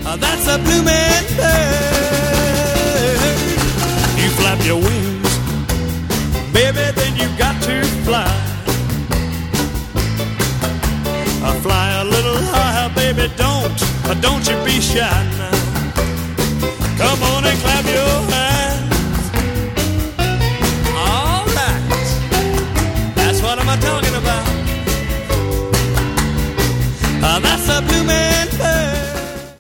That's a bloomin' bird. You flap your wings, baby, then you got to fly. Fly a little higher, baby, don't you be shy now. Come on and clap your hands. All right, that's what I'm talking about. That's a bloomin'